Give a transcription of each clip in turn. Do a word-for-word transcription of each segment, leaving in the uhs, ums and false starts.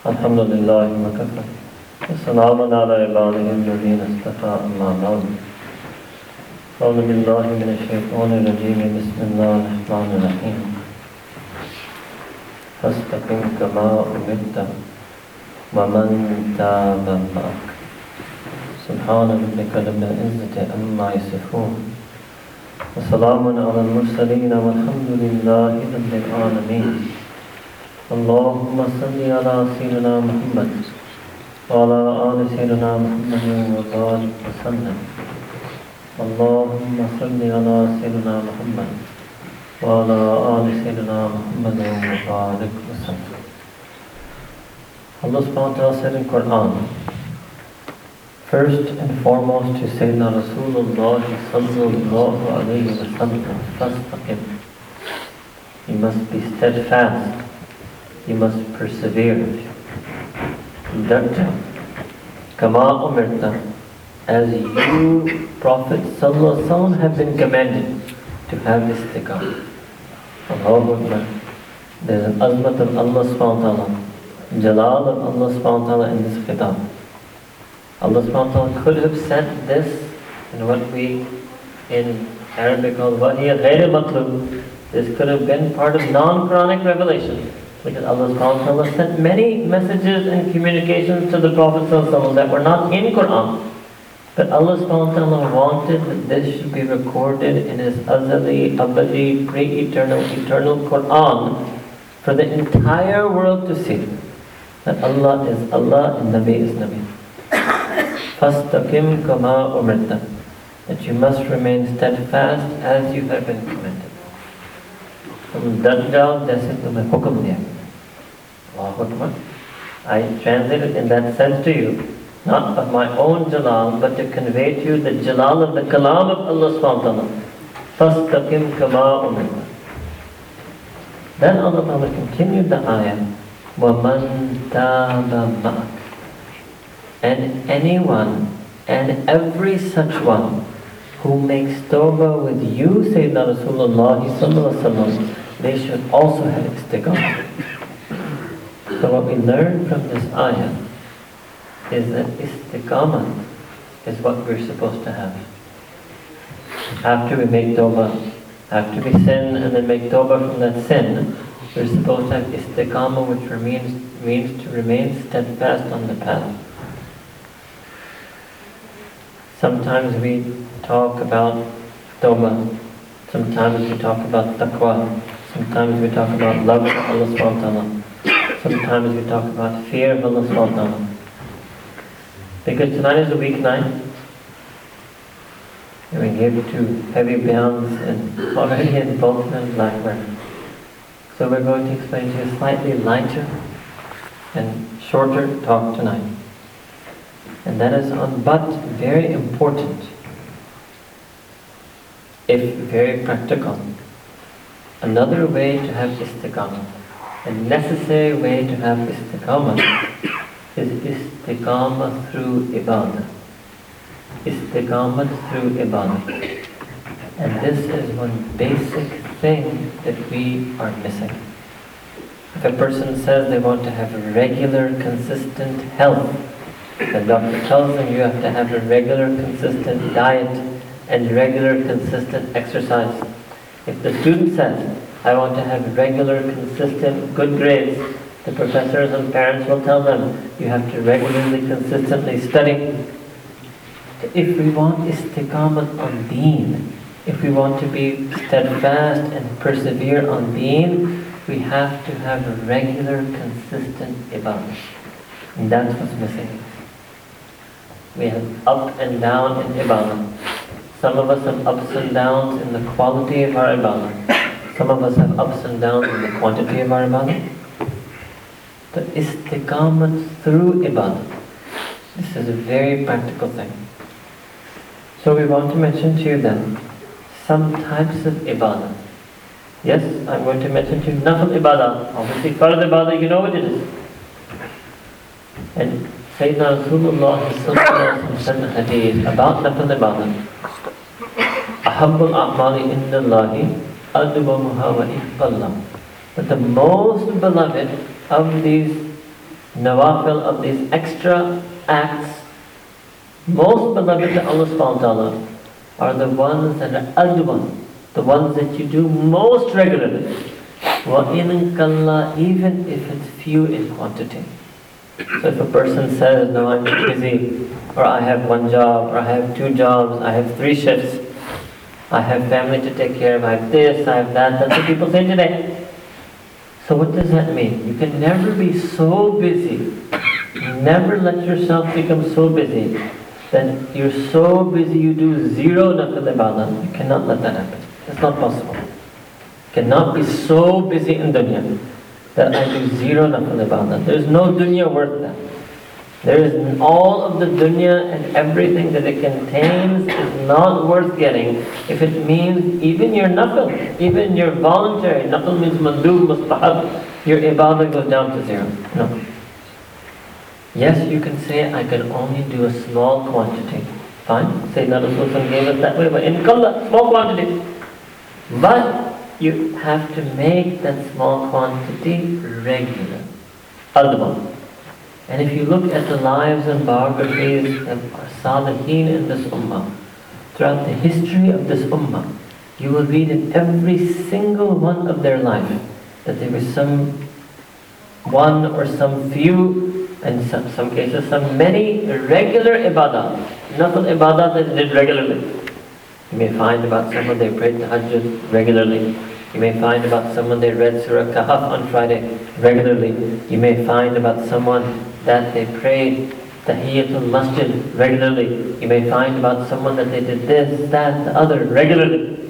الحمد لله وكفى وسلام على عباده الذين اصطفى أما بعد أعوذ بالله من الشيطان الرجيم بسم الله الرحمن الرحيم فاستقم كما أمرت ومن تاب معك سبحان ربك رب العزة عما يصفون وسلام على المرسلين والحمد لله رب العالمين اللهم صل على سيدنا محمد وعلى آل سيدنا محمد وبارك وسلم اللهم صل على سيدنا محمد وعلى آل سيدنا محمد وبارك وسلم. Allah subhanahu wa ta'ala said in Quran, first and foremost to Sayyidina Rasulullah sallallahu alayhi wa sallam, fastaqim. You must be steadfast. You must persevere. Darja, kama umirta, as you, Prophet sallallahu alaihi wasallam, have been commanded to have istiqamah. Allahu Akbar. There's an azmat of Allah subhanahu wa ta'ala, jalal of Allah subhanahu wa ta'ala in this khitab. Allah subhanahu wa ta'ala could have sent this in what we in Arabic call wahiyya ghayr matlub. This could have been part of non-Quranic revelation. Because Allah subhanahu wa ta'ala sent many messages and communications to the Prophet ﷺ that were not in Quran. But Allah subhanahu wa ta'ala wanted that this should be recorded in His azali, abadi, pre-eternal, eternal Quran for the entire world to see that Allah is Allah and Nabi is Nabi. Fastaqim kama umirta, that you must remain steadfast as you have been commanded. तुम डट जाओ जैसे तुम्हें हुक्म दिया. Allahu Akbar. I translate it in that sense to you, not of my own jalal, but to convey to you the jalal of the kalam of Allah subhanahu wa ta'ala. Fastaqim kama umirta. Then Allah Ta'ala continued the ayah, وَمَنْ تَابَ مَعَكَ, and anyone and every such one who makes tawbah with you, Sayyidina Rasulullah sallallahu alaihi wasallam, they should also have istiqamah. So what we learn from this ayah is that istiqamah is what we're supposed to have. After we make tawbah, after we sin and then make tawbah from that sin, we're supposed to have istiqamah, which means, means to remain steadfast on the path. Sometimes we talk about tawbah, sometimes we talk about taqwa, sometimes we talk about love for Allah subhanahu wa ta'ala, sometimes we talk about fear of Allah subhanahu wa ta'ala. Because tonight is a weeknight, and we gave two heavy bayans and already in both men Blackburn. So we're going to explain to you a slightly lighter and shorter talk tonight. And that is on, but very important, if very practical, another way to have istiqamah, a necessary way to have istiqamah, is istiqamah through ibadah. Istiqamah through ibadah. And this is one basic thing that we are missing. If a person says they want to have a regular, consistent health, the doctor tells them you have to have a regular, consistent diet and regular, consistent exercise. If the student says, I want to have regular, consistent, good grades, the professors and parents will tell them, you have to regularly, consistently study. If we want istiqamah on deen, if we want to be steadfast and persevere on deen, we have to have a regular, consistent ibadah. And that's what's missing. We have up and down in ibadah. Some of us have ups and downs in the quality of our ibadah. Some of us have ups and downs in the quantity of our ibadah. But istiqamah through ibadah, this is a very practical thing. So we want to mention to you then some types of ibadah. Yes, I'm going to mention to you nafil ibadah. Obviously, farad ibadah, you know what it is. And Sayyidina Rasulullah said in hadith about nafil ibadah, Ahabbul a'mali indallahi adwamuha wa iqballah. But the most beloved of these nawafil, of these extra acts, most beloved to Allah subhanahu wa ta'ala are the ones that are adwan, the ones that you do most regularly. وَإِنْ كَلَّا, even if it's few in quantity. So if a person says, no, I'm busy, or I have one job, or I have two jobs, I have three shifts, I have family to take care of, I have this, I have that, that's what people say today. So what does that mean? You can never be so busy, never let yourself become so busy that you're so busy you do zero nafil ibadah. You cannot let that happen. It's not possible. You cannot be so busy in dunya that I do zero nafil ibadah. There's no dunya worth that. There is all of the dunya and everything that it contains is not worth getting if it means even your nafil, even your voluntary, nafil means mandub, mustahab, your ibadah goes down to zero. No. Yes, you can say, I can only do a small quantity. Fine, Sayyidina Rasulullah gave us that way, but in qalla, small quantity. But you have to make that small quantity regular. Adwan. And if you look at the lives and biographies of our salihin in this ummah, throughout the history of this ummah, you will read in every single one of their life that there was some one or some few, and in some, some cases some many regular ibadah, nafil ibadah that they did regularly. You may find about someone they prayed tahajjud regularly. You may find about someone they read Surah Kahf on Friday regularly. You may find about someone that they prayed Tahiyyatul Masjid regularly. You may find about someone that they did this, that, the other regularly.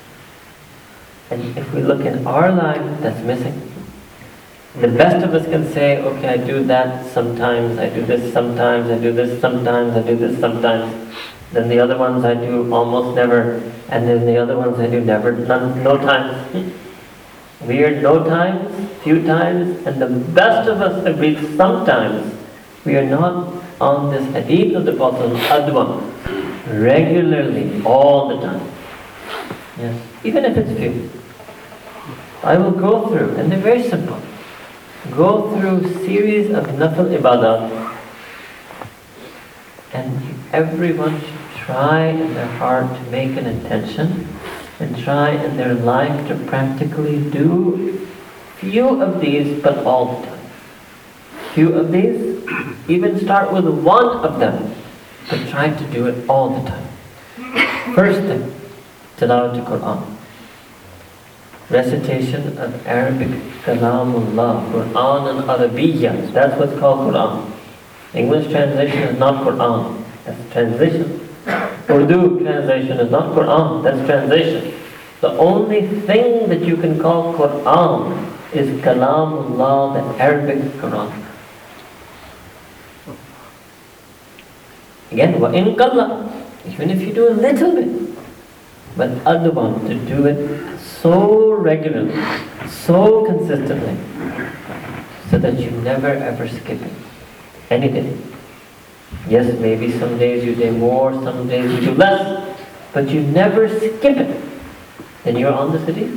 And if we look in our life, that's missing. The best of us can say, okay, I do that sometimes, I do this sometimes, I do this sometimes, I do this sometimes. Then the other ones I do almost never, and then the other ones I do never, none, no times. Weird no times, few times, and the best of us agreed sometimes. We are not on this hadith of the Prophet adwan, regularly, all the time. Yes, even if it's few. I will go through, and they're very simple. Go through series of nafil ibadah, and everyone should try in their heart to make an intention and try in their life to practically do few of these, but all the time. Few of these, even start with one of them, but try to do it all the time. First thing, tilawat Quran. Recitation of Arabic Kalamullah, Quran and Arabiya, that's what's called Quran. English translation is not Quran, that's translation. Urdu translation is not Quran, that's translation. The only thing that you can call Quran is Kalamullah, the Arabic Quran. Again, وَإِنْ قَلَّ, even if you do a little bit, but adwan, to do it so regularly, so consistently, so that you never ever skip it. Any day. Yes, maybe some days you do more, some days you do less, but you never skip it. Then you're on the city.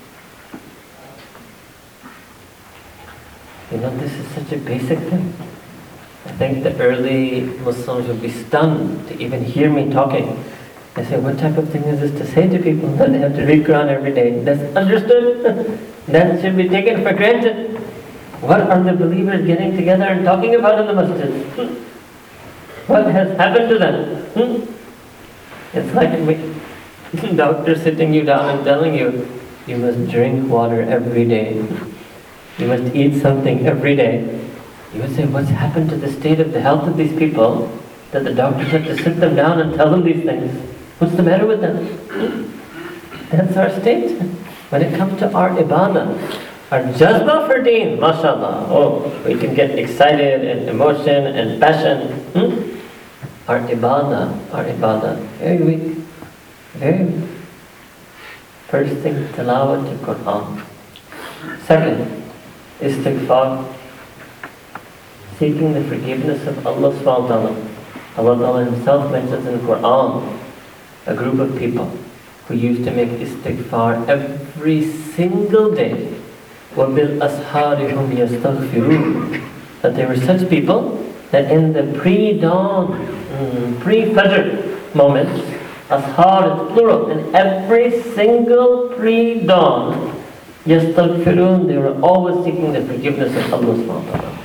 You know, this is such a basic thing. I think the early Muslims would be stunned to even hear me talking. I say, what type of thing is this to say to people that they have to read Quran every day? That's understood. That should be taken for granted. What are the believers getting together and talking about in the masjid? What has happened to them? It's like a doctor sitting you down and telling you, you must drink water every day. You must eat something every day. You would say, what's happened to the state of the health of these people that the doctors have to sit them down and tell them these things? What's the matter with them? That's our state. When it comes to our ibadah, our jazba for deen, mashallah, oh, we can get excited and emotion and passion. Hmm? Our ibadah, our ibadah, very weak, very weak. First thing, tilawat to Quran. Second, istighfar, seeking the forgiveness of Allah subhanahu wa ta'ala. Allah Ta'ala Himself mentions in Quran a group of people who used to make istighfar every single day. وَبِالْأَسْحَارِ هُمْ يَسْتَغْفِرُونَ. that they were such people that in the pre-dawn, mm, pre-fajr moments, ashar is plural, in every single pre-dawn, yastaghfirun, they were always seeking the forgiveness of Allah subhanahu wa ta'ala.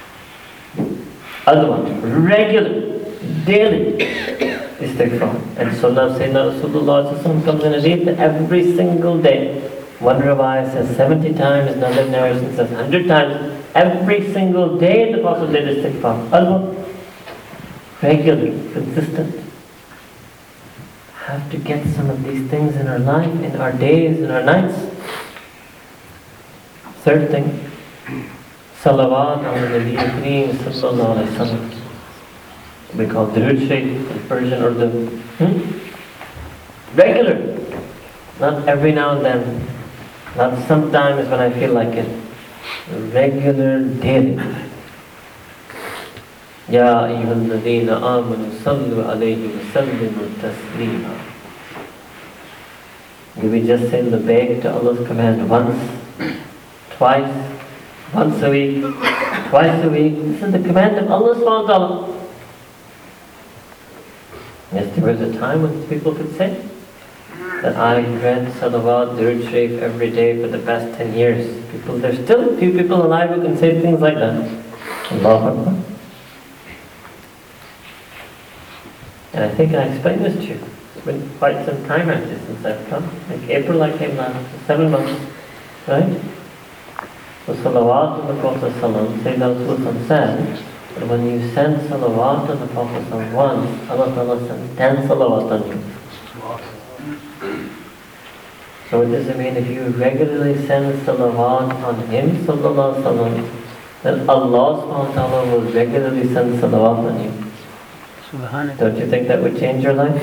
Other one, regular, daily istighfar. And Sunnah of Sayyidina Rasulullah comes in a hadith that every single day, one riwayah says seventy times, another narration says one hundred times. Every single day the Prophet did istighfar. Other regular, consistent. Have to get some of these things in our life, in our days, in our nights. Third thing, salawat ala Nabi Kareem sallallahu alayhi wa sallam. We call Durud Sharif in Persian or the hmm? regular, not every now and then, not sometimes when I feel like it. Regular, daily. Ya ayyuhalladhina amanu sallu alayhi wa sallimu tasleema. Do we just say labbaik to Allah's command once, twice, once a week, twice a week? This is the command of Allah subhanahu wa ta'ala. Yes, there was a time when people could say that I read salawat, durud sharif every day for the past ten years. People, there's still a few people alive who can say things like that. Allahu Akbar. And I think I explained this to you. It's been quite some time actually since I've come. Like April I came last, seven months, right? So salawat on the Prophet sallam, Sayyidina Rasulullah said that when you send salawat on the Prophet sallam once, Allah Ta'ala sends ten salawat on you. So what does it mean? If you regularly send salawat on him, sallallahu alaihi wasallam, then Allah subhanahu wa ta'ala will regularly send salawat on you. Don't you think that would change your life?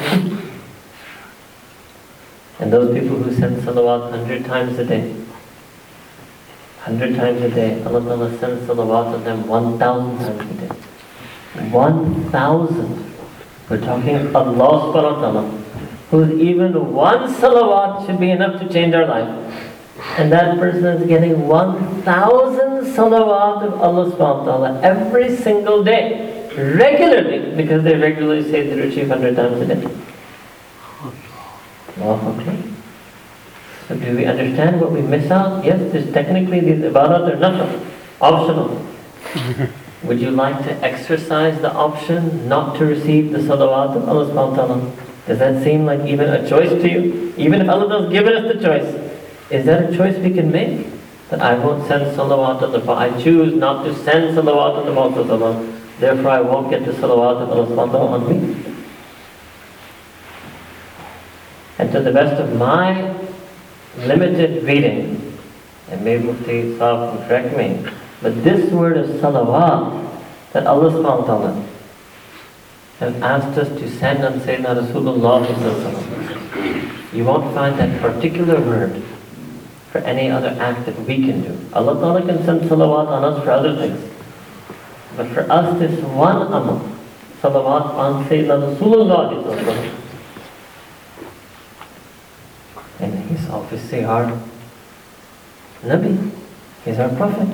And those people who send salawat hundred times a day, hundred times a day, Allah Ta'ala sends salawat on them one thousand times a day. One thousand. We're talking Allah subhanahu wa ta'ala, whose even one salawat should be enough to change our life. And that person is getting one thousand salawat of Allah subhanahu wa ta'ala every single day, regularly, because they regularly say the Durud Sharif hundred times a day. Oh, okay. So do we understand what we miss out? Yes, there's technically these ibadat are nothing, optional. Would you like to exercise the option not to receive the salawat of Allah subhanahu wa ta'ala? Does that seem like even a choice to you? Even if Allah has given us the choice, is that a choice we can make? That I won't send salawat on the Prophet. I choose not to send salawat on the Prophet, therefore I won't get the salawat of Allah subhanahu wa ta'ala on me. And to the best of my limited reading, and maybe Mufti Sahib can correct me, but this word of salawat that Allah subhanahu wa ta'ala has asked us to send on Sayyidina Rasulullah, you won't find that particular word for any other act that we can do. Allah Ta'ala can send salawat on us for other things. But for us, this one amal, salawat on Sayyidina Rasulullah, and he's obviously our Nabi, he's our Prophet.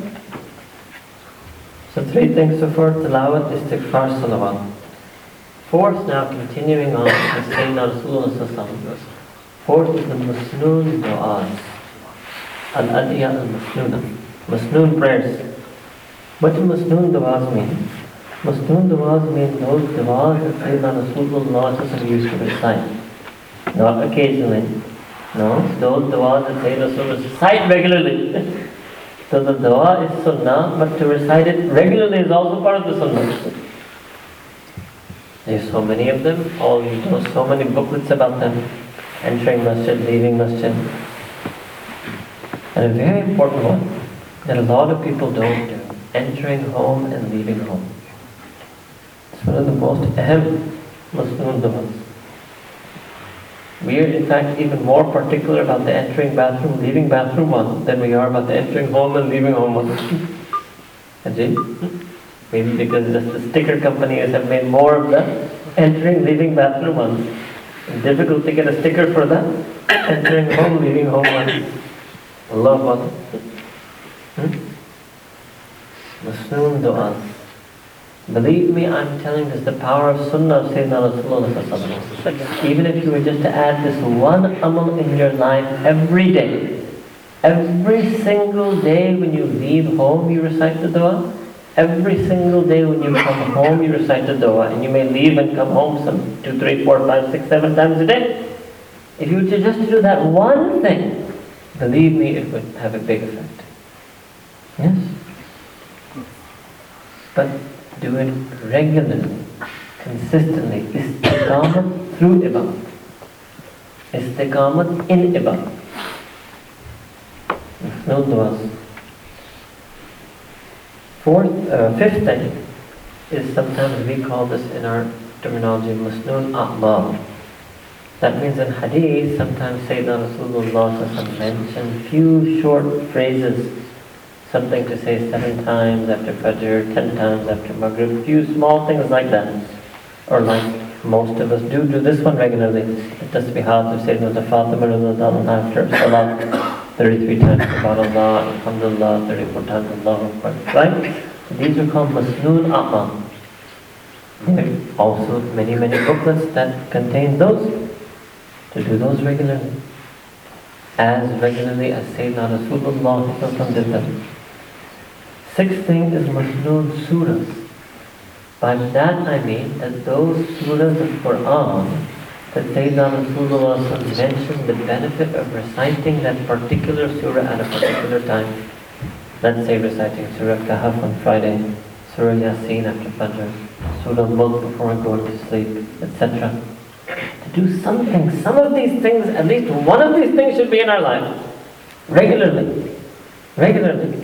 So three things so far: tilawat, istighfar, salawat. Fourth, now continuing on with Sayyidina Rasulullah. Fourth is the Masnoon du'as. Al-Adiyah al-Masnoona. Masnoon prayers. What do Masnoon du'as mean? Masnoon du'as mean those du'as that Sayyidina Rasulullah used to recite. Not occasionally. No, those du'as that Sayyidina Rasulullah recite regularly. So the du'a is sunnah, but to recite it regularly is also part of the sunnah. There's so many of them, all you know, so many booklets about them. Entering masjid, leaving masjid. And a very important one that a lot of people don't do. Entering home and leaving home. It's one of the most ahem masnoon du'as. We are in fact even more particular about the entering bathroom, leaving bathroom one than we are about the entering home and leaving home one. Ajay? Maybe because just the sticker companies have made more of the entering, leaving bathroom ones. It's difficult to get a sticker for that. Entering home, leaving home ones. Allah. Hmm? Masnoon du'as. Believe me, I'm telling this, the power of Sunnah of Sayyidina Rasulullah. Even if you were just to add this one amal in your life every day, every single day when you leave home you recite the dua, every single day when you come home you recite the dua, and you may leave and come home some two, three, four, five, six, seven times a day. If you were to just do that one thing, believe me, it would have a big effect. Yes? But do it regularly, consistently. Istiqamat through ibadah. Istiqamat in ibadah. No du'as. Fourth, uh, fifth thing is sometimes we call this in our terminology Masnoon a'mal. That means in hadith, sometimes Sayyidina Rasulullah mentioned few short phrases. Something to say seven times after Fajr, ten times after Maghrib, few small things like that. Or like most of us do, do this one regularly. It does be hard to say the Fatima after Salah, thirty-three times Subhanallah, Alhamdulillah, thirty-four times Allahu Akbar. Right? These are called Masnoon A'mal. There are also many, many booklets that contain those. To do those regularly. As regularly as Sayyidina Rasulullah did them. Sixth thing is Masnoon Surahs. By that I mean that those surahs of Quran that Sayyidina Rasulullah mentioned the benefit of reciting that particular surah at a particular time. Let's say reciting Surah Kahf on Friday, Surah Yasin after Fajr, Surah Mulk before going to sleep, et cetera. To do something, some of these things, at least one of these things should be in our life. Regularly. Regularly.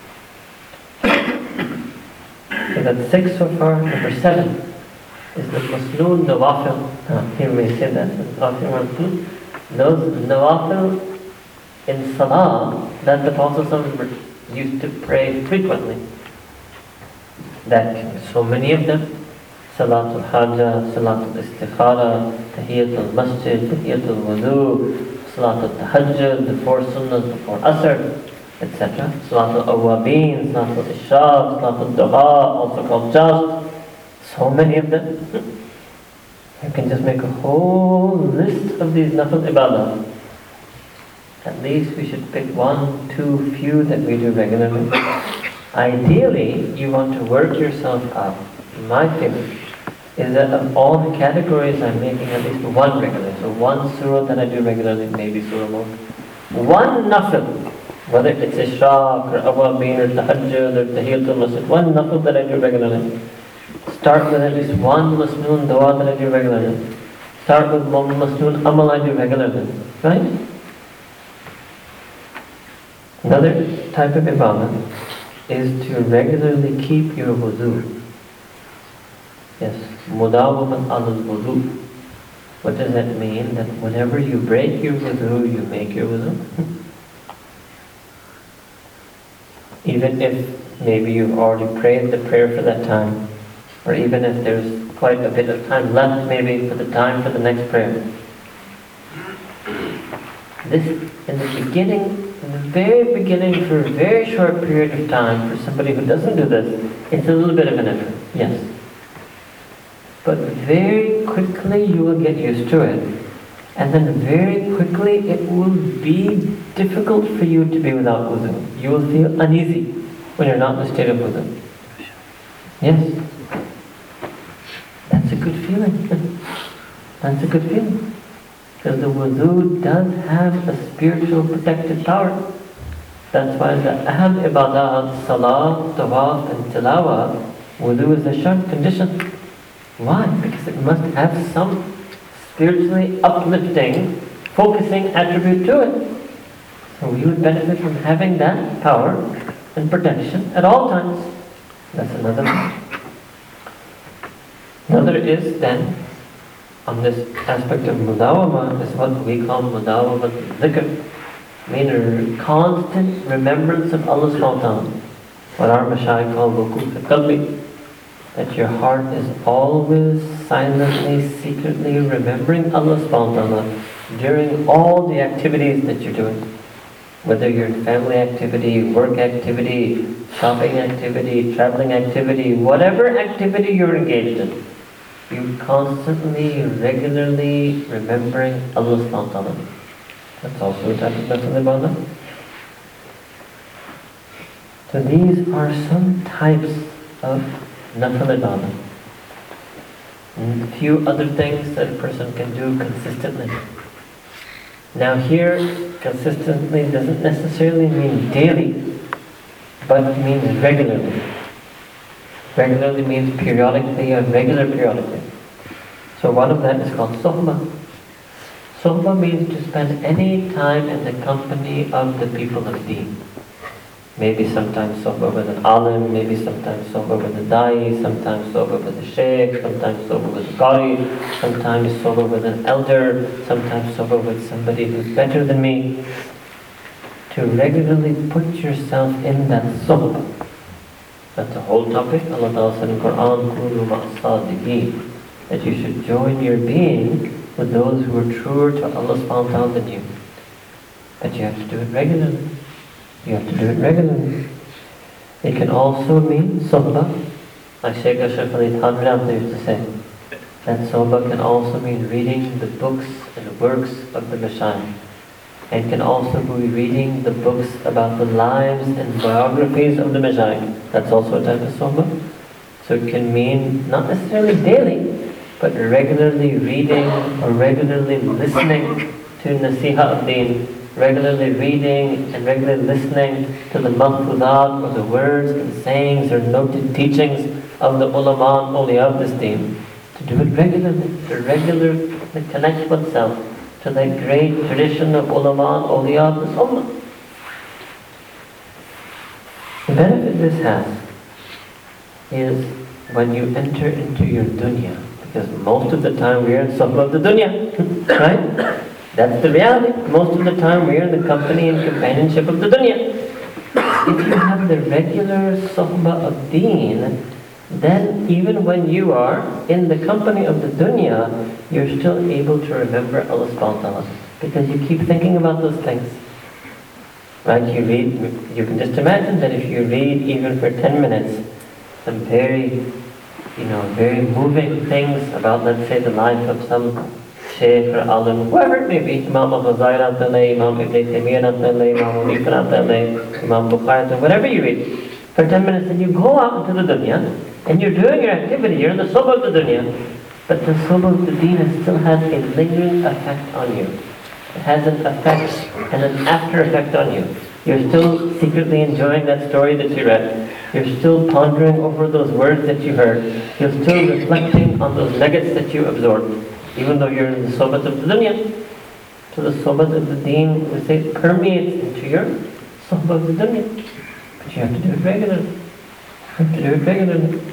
So that's six so far. Number seven is the Masnoon Nawafil. Ah, here we say that. Those Nawafil in Salah that the Prophet used to pray frequently. That so many of them. Salatul Hajjah, Salatul Istikhara, Tahiyatul Masjid, Tahiyatul Wudu, Salatul Tahajjud, the four sunnahs before Asr, et cetera. Salatul Awwabin, Salatul Ishraq, Salatul Duha, also called Just. So many of them. You can just make a whole list of these nafil ibadah. At least we should pick one, two, few that we do regularly. Ideally, you want to work yourself up. My feeling is that of all the categories I'm making at least one regularly. So one surah that I do regularly, maybe Surah Mulk. One nafil, whether it's Ishraq or Awwabin or Tahajjud or Tahiyatul Masjid, one nafil that I do regularly. Start with at least one Masnoon dua that I do regularly. Start with one Masnoon amal I do regularly. Right? Another type of ibadah is to regularly keep your wudu. Yes, mudawamat al-wudu. What does that mean? That whenever you break your wudu, you make your wudu. Even if maybe you've already prayed the prayer for that time, or even if there's quite a bit of time left maybe for the time for the next prayer. This, in the beginning, in the very beginning, for a very short period of time, for somebody who doesn't do this, it's a little bit of an effort, yes. But very quickly you will get used to it. And then very quickly it will be difficult for you to be without wudu. You will feel uneasy when you're not in the state of wudu. Yes? That's a good feeling. That's a good feeling. Because the wudu does have a spiritual protective power. That's why the aham ibadah, salah, tawaf and tilawah, wudu is a shart condition. Why? Because it must have some spiritually uplifting, focusing attribute to it. So we would benefit from having that power and protection at all times. That's another thing. Another is then, on this aspect of mudawama, is what we call mudawama dhikr, meaning constant remembrance of Allah subhanahu wa ta'ala. What our mashayikh call wukuf al-qalbi. That your heart is always silently, secretly remembering Allah subhanahu wa ta'ala during all the activities that you're doing. Whether you're in family activity, work activity, shopping activity, traveling activity, whatever activity you're engaged in, you constantly, regularly remembering Allah subhanahu wa ta'ala. That's also a type of nafal ibadah. So these are some types of nafal ibadah. And a few other things that a person can do consistently. Now here, consistently doesn't necessarily mean daily, but it means regularly. Regularly means periodically or regular periodically. So one of that is called suhbah. Suhbah means to spend any time in the company of the people of Deen. Maybe sometimes suhbah with an alim, maybe sometimes suhbah with a da'i, sometimes suhbah with a sheikh, sometimes suhbah with a qari, sometimes suhbah with an elder, sometimes suhbah with somebody who's better than me. To regularly put yourself in that suhbah. That's the whole topic. Allah Ta'ala said in the Quran, Kunu ma'as-sadiqeen, that you should join your being with those who are truer to Allah subhanahu wa ta'ala than you. But you have to do it regularly. You have to do it regularly. It can also mean suhbah, like Shaykh Ashraf Ali Thanvi used to say. That suhbah can also mean reading the books and works of the Mashayikh. And can also be reading the books about the lives and biographies of the Mashayikh. That's also a type of suhbah. So it can mean not necessarily daily, but regularly reading or regularly listening to Nasiha of Deen. Regularly reading and regularly listening to the mahfudat or the words and sayings or noted teachings of the ulama and awliya of this deen. To do it regularly, to regularly connect oneself to that great tradition of ulama and awliya of this ummah. The benefit this has is when you enter into your dunya, because most of the time we are in suhbah of the dunya, right? That's the reality. Most of the time we are in the company and companionship of the dunya. If you have the regular suhbah of deen, then even when you are in the company of the dunya, you're still able to remember Allah subhanahu wa ta'ala. Because you keep thinking about those things. Right? You read, you can just imagine that if you read even for ten minutes, some very, you know, very moving things about, let's say, the life of some Shaykh or alim, whoever it may be, Imam al-Ghazali, Imam Ibn Taymiyyah, Imam Hanifah, Imam Bukhari, whatever you read, for ten minutes, and you go out into the dunya, and you're doing your activity, you're in the suhbah of the dunya, but the suhbah of the deen still has a lingering effect on you. It has an effect and an after effect on you. You're still secretly enjoying that story that you read. You're still pondering over those words that you heard. You're still reflecting on those nuggets that you absorbed. Even though you're in the sohbat of the dunya. So the sohbat of the deen, we say, permeates into your sohbat of the dunya. But you have to do it regularly. You have to do it regularly.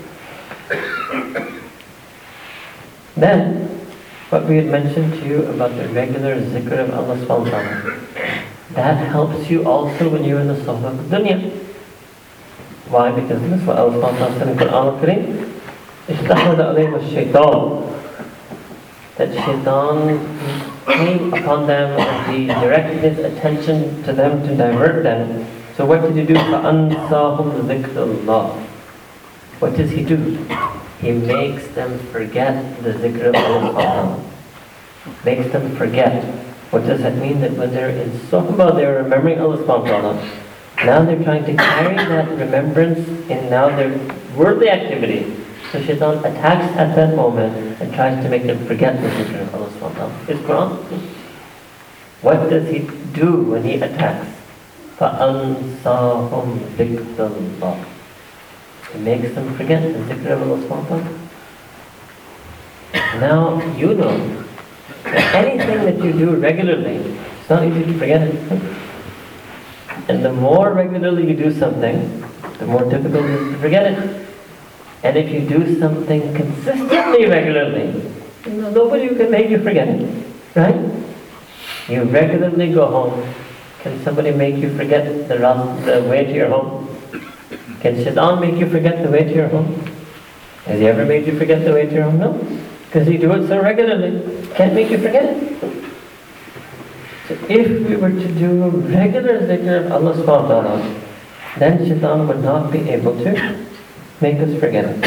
Then, what we had mentioned to you about the regular zikr of Allah subhanahu wa ta'ala, that helps you also when you're in the sohbat of the dunya. Why? Because this is what Allah subhanahu wa ta'ala said in the Quran al-Kareem. Ishtahwada alayhim ash-shaytan. That shaitan came upon them and he directed his attention to them to divert them. So what did he do? فَأَنْسَاهُمْ ذِكْرَ اللَّهِ. What does he do? He makes them forget the zikr of Allah. Makes them forget. What does that mean? That when they're in suhbah, they're remembering Allah subhanahu wa ta'ala. Now they're trying to carry that remembrance in now their worldly activity. So shaitan attacks at that moment and tries to make them forget the zikr of Allah subhanahu wa ta'ala. It's Quran. What does he do when he attacks? فَأَنْسَاهُمْ ذِكْرَ اللَّهِ. He makes them forget the zikr of Allah subhanahu wa ta'ala. Now you know that anything that you do regularly, it's not easy to forget it. And the more regularly you do something, the more difficult it is to forget it. And if you do something consistently, regularly, you know, nobody can make you forget it, right? You regularly go home. Can somebody make you forget the, the way to your home? Can shaitan make you forget the way to your home? Has he ever made you forget the way to your home? No. Because you do it so regularly. Can't make you forget it. So if we were to do a regular zikr of Allah subhanahu wa ta'ala, then shaitan would not be able to make us forget it.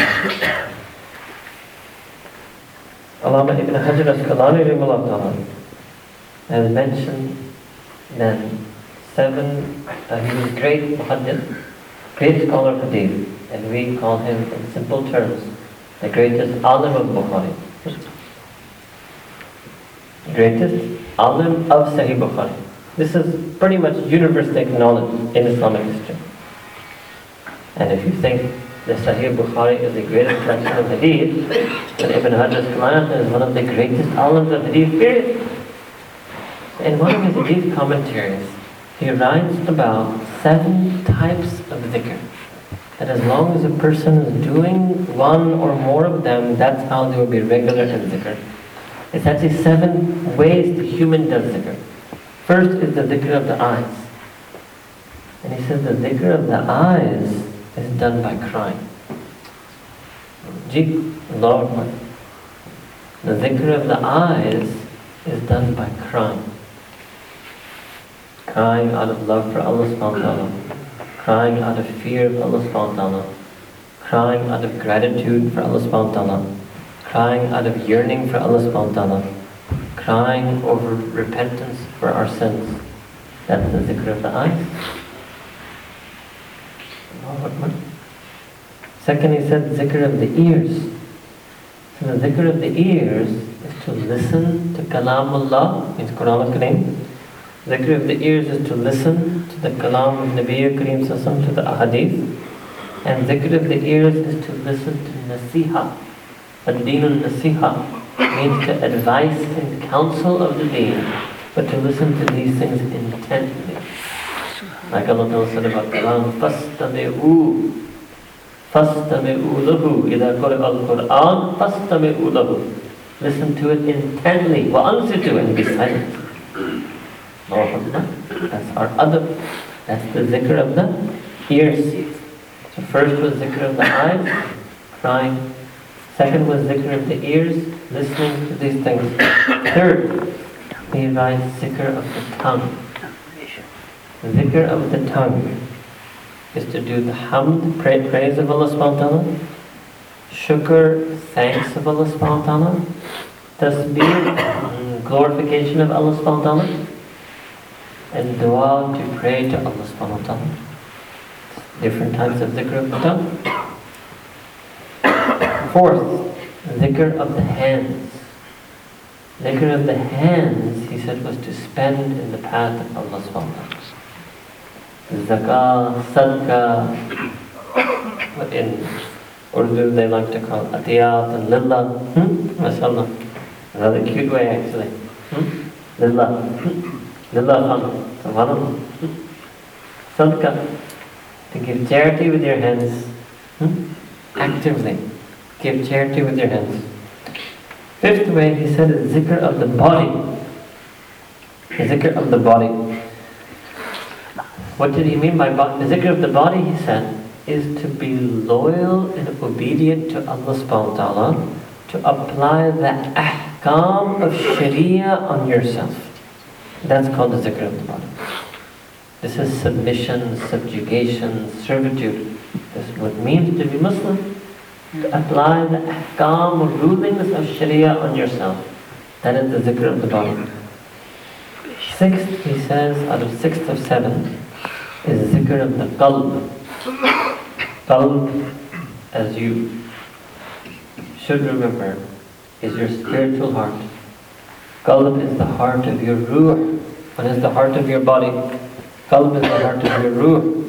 Allama Ibn Hajar Asqalani rahimahullah ta'ala has mentioned that seven, uh, he was great muhaddith, great scholar of hadith, and we call him in simple terms the greatest alim of Bukhari. Greatest alim of Sahih Bukhari. This is pretty much universal knowledge in Islamic history. And if you think the Sahih Bukhari is the greatest collection of hadith, then Ibn Hajar Asqalani is one of the greatest alims of hadith, period. In one of his hadith commentaries, he writes about seven types of dhikr. That as long as a person is doing one or more of them, that's how they will be regular in dhikr. It's actually seven ways the human does dhikr. First is the dhikr of the eyes. And he says the dhikr of the eyes is done by crying. Ji, Lord, the dhikr of the eyes is done by crying. Crying out of love for Allah subhanahu wa ta'ala, crying out of fear of Allah subhanahu wa ta'ala, crying out of gratitude for Allah subhanahu wa ta'ala, crying out of yearning for Allah subhanahu wa ta'ala, crying over repentance for our sins. That's the dhikr of the eyes. Second, he said dhikr of the ears. So the dhikr of the ears is to listen to Kalamullah, means Quran al-Kareem. Dhikr of the ears is to listen to the Kalam of Nabi Kareem Sassam, to the Ahadith. And dhikr of the ears is to listen to Nasiha. Ad-Deen al-Nasiha means to advice and counsel of the Deen, but to listen to these things intently. Like Allah Ta'ala said about Quran, فَاسْتَمِعُوا فَاسْتَمِعُوا لَهُ إِذَا قُرِئَ الْقُرْآنِ فَاسْتَمِعُوا لَهُ. Listen to it intently. وَأَنْصِتُوا, and be silent. That's our other. That's the dhikr of the ears. So first was dhikr of the eyes, crying. Second was dhikr of the ears, listening to these things. Third, he writes dhikr of the tongue. The dhikr of the tongue is to do the hamd, pray, praise of Allah subhanahu wa ta'ala, shukr, thanks of Allah subhanahu wa ta'ala, tasbih, glorification of Allah subhanahu wa ta'ala, and dua, to pray to Allah subhanahu wa ta'ala. Different types of dhikr of the tongue. Fourth, dhikr of the hands. Dhikr of the hands, he said, was to spend in the path of Allah subhanahu wa ta'ala. Zakah, sadaqah, what in Urdu they like to call atiyat and lillah. Hmm? Mashallah. Another cute way actually. Hmm? Lillah. Lillah khan. Subhanallah. Sadaqah. To give charity with your hands. Hmm? Actively. Give charity with your hands. Fifth way, he said, is zikr of the body. The zikr of the body. What did he mean by body? The zikr of the body, he said, is to be loyal and obedient to Allah subhanahu wa ta'ala, to apply the ahkam of sharia on yourself. That's called the zikr of the body. This is submission, subjugation, servitude. This is what it means to be Muslim. To apply the ahkam or rulings of sharia on yourself. That is the zikr of the body. Sixth, he says, out of sixth of seven, is zikr of the qalb. Qalb, as you should remember, is your spiritual heart. Qalb is the heart of your ruh. What is the heart of your body? Qalb is the heart of your ruh.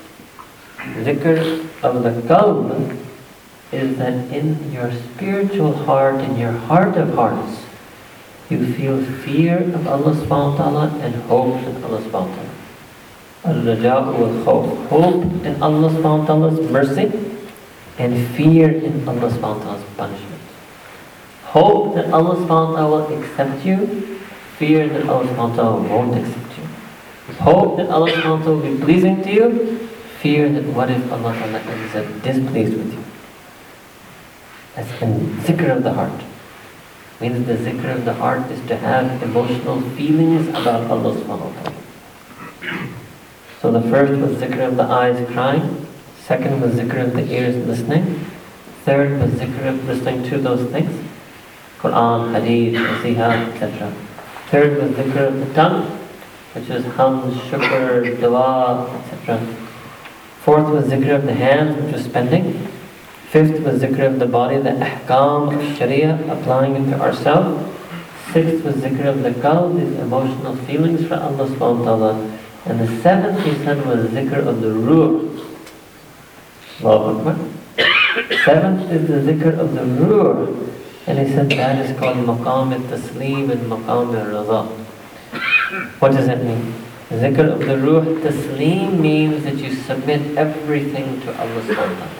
Zikr of the qalb is that in your spiritual heart, in your heart of hearts, you feel fear of Allah subhanahu wa ta'ala and hope in Allah subhanahu wa ta'ala. Al-raja'u wal-khawf. Hope in Allah subhanahu wa ta'ala's mercy and fear in Allah subhanahu wa ta'ala's punishment. Hope that Allah subhanahu wa ta'ala will accept you, fear that Allah subhanahu wa ta'ala won't accept you. Hope that Allah subhanahu wa ta'ala will be pleasing to you, fear that what if Allah ta'ala ends up displeased with you. That's the zikr of the heart. Means the zikr of the heart is to have emotional feelings about Allah subhanahu wa ta'ala. So the first was zikr of the eyes crying, second was zikr of the ears listening, third was zikr of listening to those things, Quran, Hadith, Nasiha, et cetera. Third was zikr of the tongue, which is hamd, shukr, dua, et cetera. Fourth was zikr of the hands, which was spending. Fifth was zikr of the body, the ahkam of sharia, applying it to ourselves. Sixth was zikr of the qalb, these emotional feelings for Allah subhanahu wa ta'ala. And the seventh, he said, was zikr of the ruh. Allahu Akbar. Seventh is the zikr of the ruh. And he said that is called maqam al-taslim and maqam al-raza. What does that mean? Zikr of the ruh, taslim means that you submit everything to Allah subhanahu wa ta'ala.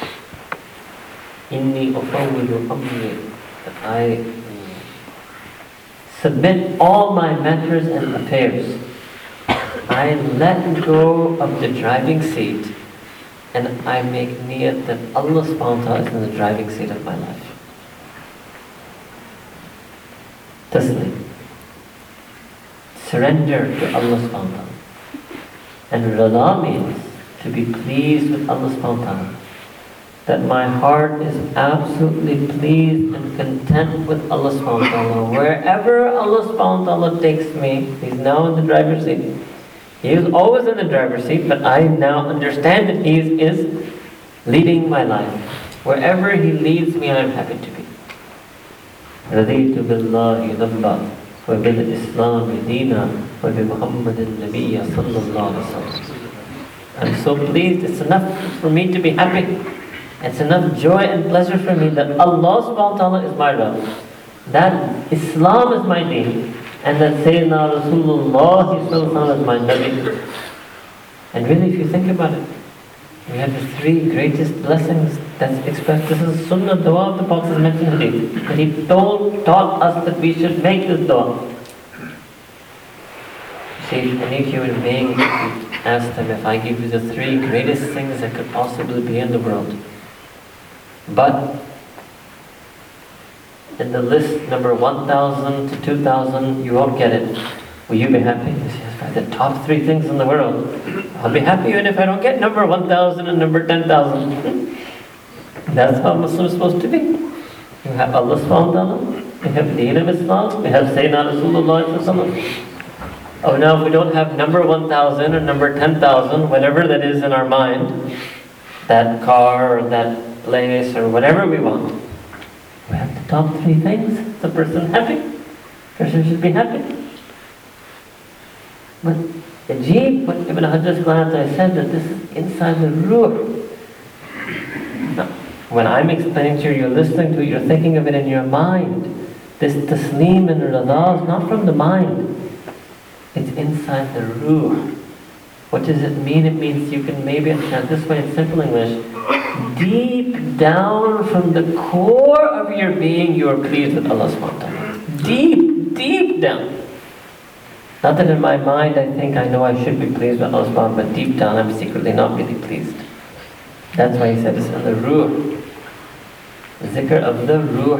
Inni ufawwidu amri, that I submit all my matters and affairs. I let go of the driving seat and I make niyat that Allah subhanahu wa ta'ala is in the driving seat of my life. Taslim. Surrender to Allah subhanahu wa ta'ala. And rada means to be pleased with Allah subhanahu wa ta'ala. That my heart is absolutely pleased and content with Allah subhanahu wa ta'ala. Wherever Allah subhanahu wa ta'ala takes me, He's now in the driver's seat. He is always in the driver's seat, but I now understand that He is, is leading my life. Wherever He leads me, I am happy to be. رضيت بالله ربا وبالإسلام دينا وبمحمد النبي صلى الله عليه وسلم. I'm so pleased. It's enough for me to be happy. It's enough joy and pleasure for me that Allah subhanahu wa ta'ala is my Rabb, that Islam is my deen, and that Sayyidina Rasulullah is my Nabi. And really, if you think about it, we have the three greatest blessings that's expressed. This is Sunnah dua of the Prophet mentioned Hadith, that he told, taught us that we should make this dua. See, any human being, if you ask them, if I give you the three greatest things that could possibly be in the world, but in the list number one thousand to two thousand, you won't get it. Will you be happy? Yes, by the top three things in the world. I'll be happy even if I don't get number one thousand and number ten thousand. That's how Muslims are supposed to be. You have Allah subhanahu wa ta'ala, you have Deen of Islam, you have Sayyidina Rasulullah. Oh, now if we don't have number one thousand or number ten thousand, whatever that is in our mind, that car or that place or whatever we want, we have the top three things. Is the person happy? The person should be happy. But Ajib, what Ibn Hajar's Ghalat said, that this is inside the ruh. Now, when I'm explaining to you, you're listening to it, you're thinking of it in your mind. This taslim and rada is not from the mind. It's inside the ruh. What does it mean? It means you can maybe understand this way in simple English. Deep down from the core of your being, you are pleased with Allah subhanahu wa ta'ala. Deep, deep down. Not that in my mind I think I know I should be pleased with Allah subhanahu wa ta'ala, but deep down I'm secretly not really pleased. That's why he said it's in the ruh. The zikr of the ruh.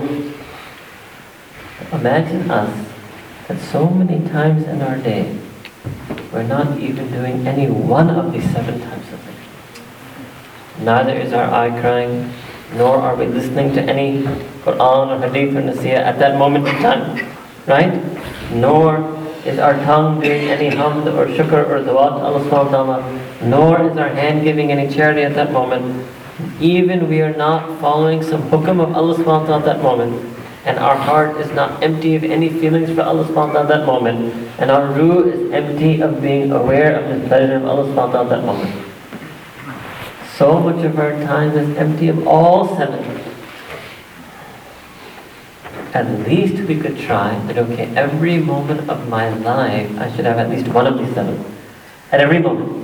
Imagine us that so many times in our day we're not even doing any one of these seven types of things. Neither is our eye crying, nor are we listening to any Quran or Hadith or Nasiha at that moment in time, right? Nor is our tongue doing any hamd or shukr or dua to Allah subhanahu wa ta'ala, nor is our hand giving any charity at that moment. Even we are not following some hukam of Allah subhanahu wa ta'ala at that moment, and our heart is not empty of any feelings for Allah subhanahu wa ta'ala at that moment, and our ruh is empty of being aware of the pleasure of Allah subhanahu wa ta'ala at that moment. So much of our time is empty of all seven. At least we could try that, okay, every moment of my life I should have at least one of these seven. At every moment.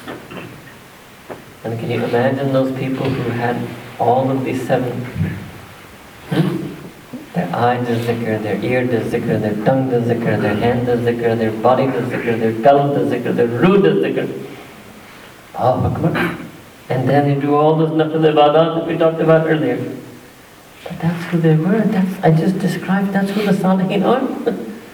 And can you imagine those people who had all of these seven? Hmm? Their eye does zikr, their ear does zikr, their tongue does zikr, their hand does zikr, their body does zikr, their qalb does zikr, their ruh does zikr. Allahu Akbar. And then they do all those nafil ibadat that we talked about earlier. But that's who they were. That's, I just described, that's who the Salihin are.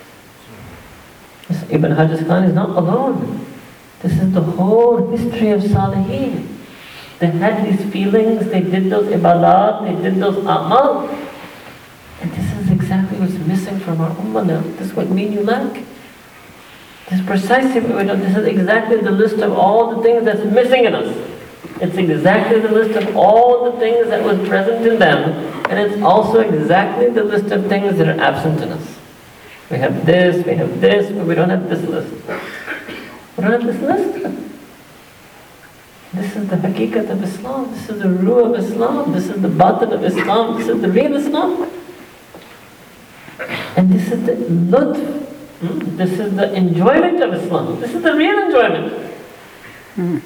Ibn Hajar Khan is not alone. This is the whole history of Salihin. They had these feelings, they did those ibadat, they did those amal. And this is exactly what's missing from our ummah now. This is what me and you lack. This is precisely what we know. This is exactly the list of all the things that's missing in us. It's exactly the list of all the things that was present in them. And it's also exactly the list of things that are absent in us. We have this, we have this, but we don't have this list. We don't have this list. This is the haqiqat of Islam. This is the ruh of Islam. This is the batin of Islam. This is the real Islam. And this is the lutf. This is the enjoyment of Islam. This is the real enjoyment. Hmm.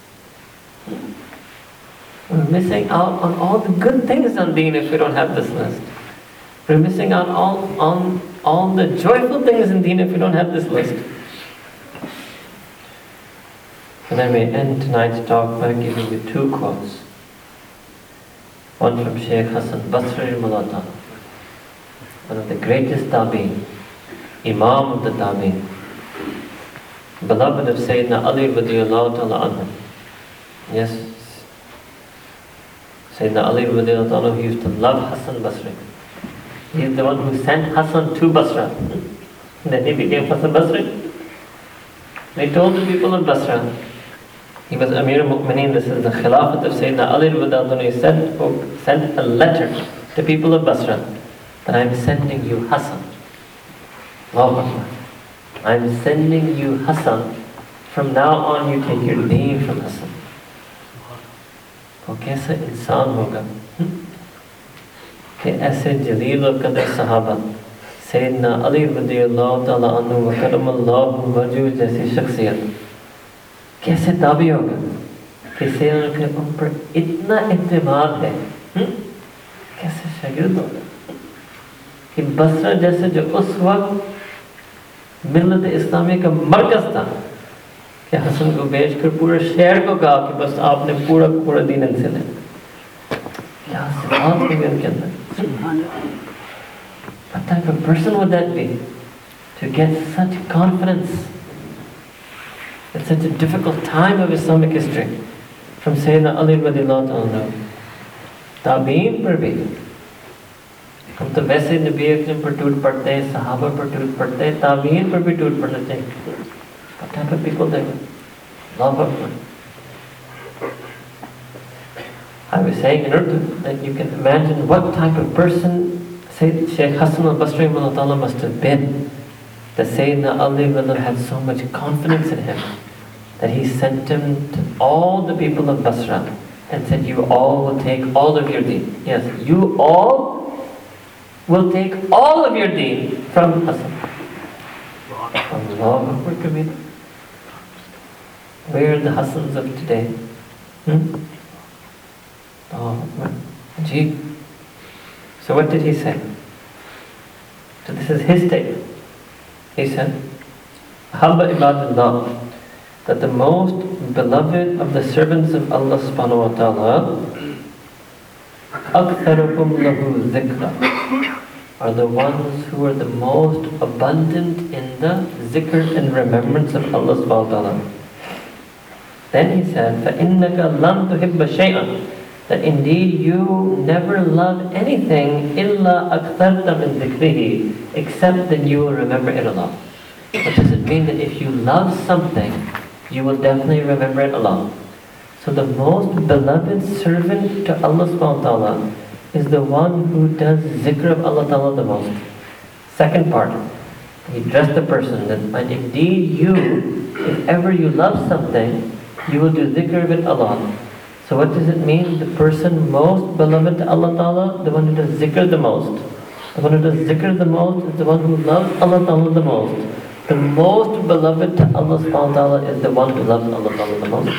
We're missing out on all the good things on deen if we don't have this list. We're missing out all, on all the joyful things in deen if we don't have this list. And I may end tonight's talk by giving you two quotes. One from Shaykh Hassan Basri Mulata, one of the greatest tabi'in, Imam of the tabi'in, beloved of Sayyidina Ali radiyallahu ta'ala anhu. Yes, Sayyidina Ali radiyallahu ta'ala anhu, he used to love Hassan Basri. He's the one who sent Hassan to Basra. Then he became Hassan Basri. They told the people of Basra, he was Amir al-Mu'mineen, this is the Khilafat of Sayyidina Ali radiyallahu anhu. He sent, sent a letter to people of Basra that I'm sending you Hassan. Allahu Akbar. I'm sending you Hassan. From now on you take your deen from Hassan. वो कैसा इंसान होगा कि ऐसे जलील और कदर सहाबा सैयदना अली रज़ियल्लाहु ताला अन्हु व करमल्लाहु वजहू जैसी शख्सियत कैसे ताबी होगा कि सैयदना के ऊपर इतना इत्तेमाद है, कैसे शागिर्द होगा कि बसरा जैसे जो उस वक्त मिल्लत इस्लामी का मरकज था कि हसन को बेचकर पूरे शहर को कहा कि बस आपने पूरा पूरा दीन इनसे लेना। क्या सिफात होंगे उनके अंदर? What type of person would that be? To get such confidence at such a difficult time of Islamic history from Sayyidina Ali radiyallahu anhu. ताबीन पर भी हम तो वैसे नबी अकरम पर टूट पड़ते हैं, सहाबा पर टूट पड़ते हैं, ताबीन पर भी टूट पड़ते हैं। What type of people they were? Allahu Akbar. I was saying in Urdu that you can imagine what type of person Sayyid Shaykh Hassan al-Basri must have been, that Sayyidina Ali had so much confidence in him that he sent him to all the people of Basra and said, you all will take all of your deen. Yes, you all will take all of your deen from Hassan. Allahu Akbar Kabir. Where are the Hassans of today? Hmm? Oh, gee. So what did he say? So this is his statement. He said, Habba ibadullah, that the most beloved of the servants of Allah subhanahu wa ta'ala, aktharukum lahu zikra, are the ones who are the most abundant in the zikr and remembrance of Allah subhanahu wa ta'ala. Then he said, فَإِنَّكَ لَمْ تُحِبَّ شَيْئًا, that indeed you never love anything إِلَّا أَكْثَرْتَ مِنْ ذِكْرِهِ, except that you will remember it a lot. What does it mean? That if you love something, you will definitely remember it a lot. So the most beloved servant to Allah subhanahu wa ta'ala is the one who does zikr of Allah ta'ala the most. Second part, he addressed the person that when indeed you, if ever you love something, you will do zikr of it a lot. So what does it mean? The person most beloved to Allah ta'ala, the one who does zikr the most. The one who does zikr the most is the one who loves Allah ta'ala the most. The most beloved to Allah subhanahu wa ta'ala is the one who loves Allah ta'ala the most.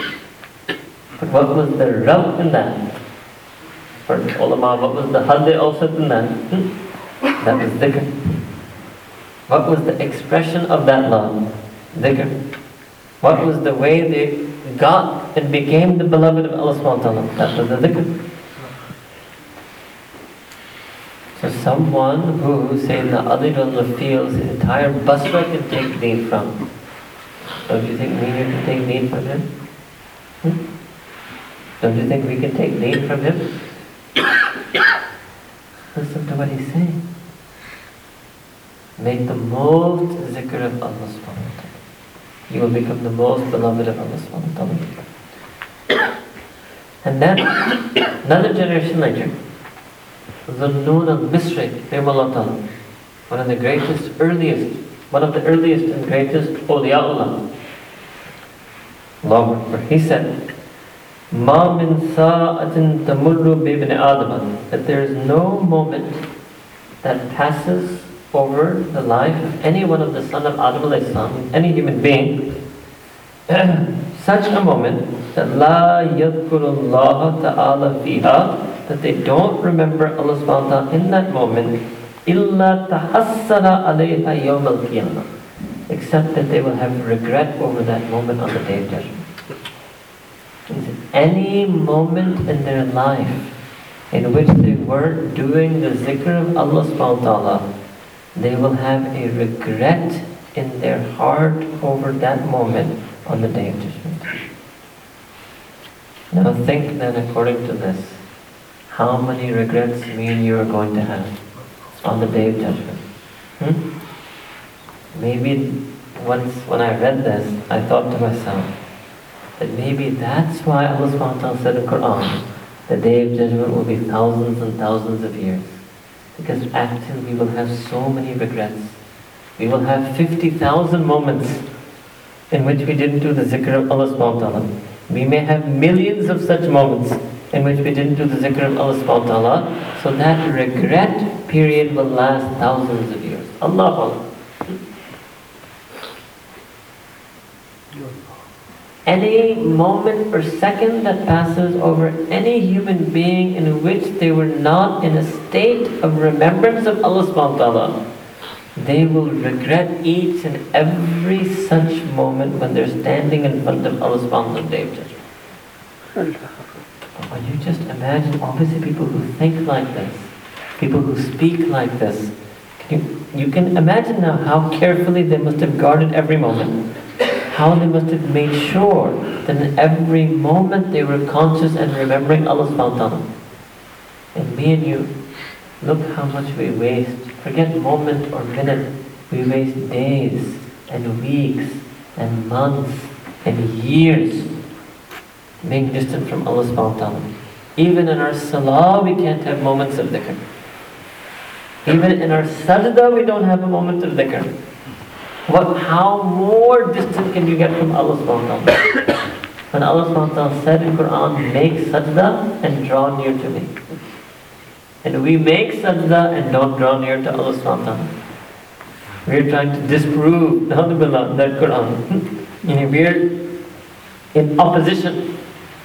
But what was the rub in that? For ulama, what was the haddi also in that? Hmm? That was dhikr. What was the expression of that love? Dhikr. What was the way they got and became the beloved of Allah subhanahu wa ta'ala? That was the dhikr. someone who, Sayyidina Ali feels his entire Basra can take deen from. Don't you think me and you can take deen from him? Hmm? Don't you think we can take deen from him? Listen to what he's saying. Make the most zikr of Allah subhanahu wa ta'ala. You will become the most beloved of Allah subhanahu wa ta'ala. And then, another generation later, Zunnun al-Misri, one of the greatest, earliest, one of the earliest and greatest awliyaullah. Allahu Akbar. He said, Ma min sa'atin tamurru bi ibn Adam, that there is no moment that passes over the life of any one of the son of Adam alayhi salam, any human being, such a moment that la yadhkurullah ta'ala fiha, that they don't remember Allah subhanahu wa ta'ala in that moment, illa tahassara alayha yawm al-qiyamah, except that they will have regret over that moment on the day of judgment. Any moment in their life in which they weren't doing the zikr of Allah subhanahu wa ta'ala, they will have a regret in their heart over that moment on the day of judgment. Now think then, according to this, how many regrets me and you are going to have on the day of judgment. Hmm? Maybe once when I read this, I thought to myself that maybe that's why Allah subhanahu wa ta'ala said in the Quran, the day of judgment will be thousands and thousands of years. Because actually we will have so many regrets. We will have fifty thousand moments in which we didn't do the zikr of Allah subhanahu wa ta'ala. We may have millions of such moments in which we didn't do the zikr of Allah subhanahu wa ta'ala. So that regret period will last thousands of years. Allahu Akbar. Any moment or second that passes over any human being in which they were not in a state of remembrance of Allah subhanahu wa ta'ala, they will regret each and every such moment when they're standing in front of Allah subhanahu wa ta'ala on the day of judgment. When you just imagine, obviously people who think like this, people who speak like this, can you, you can imagine now how carefully they must have guarded every moment. How they must have made sure that in every moment they were conscious and remembering Allah subhanahu wa ta'ala. And me and you, look how much we waste. Forget moment or minute. We waste days and weeks and months and years being distant from Allah subhanahu wa ta'ala. Even in our salah we can't have moments of dhikr. Even in our sajda we don't have a moment of dhikr. What, how more distant can you get from Allah subhanahu wa ta'ala? When Allah subhanahu wa ta'ala said in Quran, make sajda and draw near to me. And we make sajda and don't draw near to Allah subhanahu wa ta'ala. We're trying to disprove, alhamdulillah, that Quran. You know, we're in opposition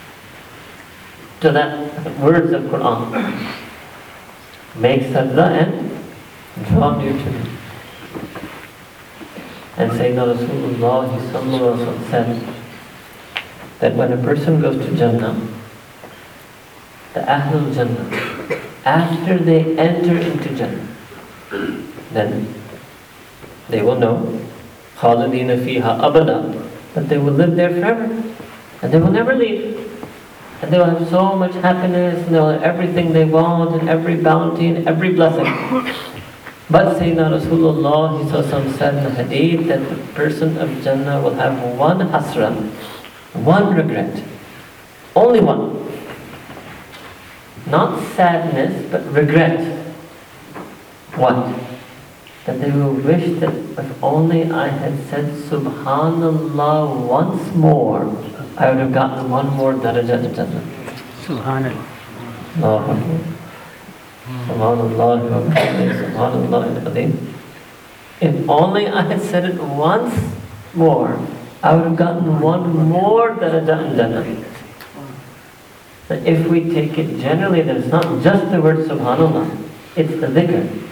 to that words of Quran. Make sajda and draw near to me. And Sayyidina Rasulullah sallallahu alaihi wasallam said that when a person goes to Jannah, the Ahlul Jannah, after they enter into Jannah, then they will know Khalidina fiha abada, that they will live there forever and they will never leave, and they will have so much happiness and they will have everything they want and every bounty and every blessing. But Sayyidina Rasulullah said in the hadith that the person of Jannah will have one hasra, one regret, only one. Not sadness, but regret. What? That they will wish that if only I had said Subhanallah once more, I would have gotten one more darajah in Jannah. Subhanallah. Allahu Akbar. Subhanallah wa bihamdihi, Subhanallah al-Azim. If only I had said it once more, I would have gotten one more darajah in Jannah. But if we take it generally, that it's not just the word Subhanallah, it's the dhikr.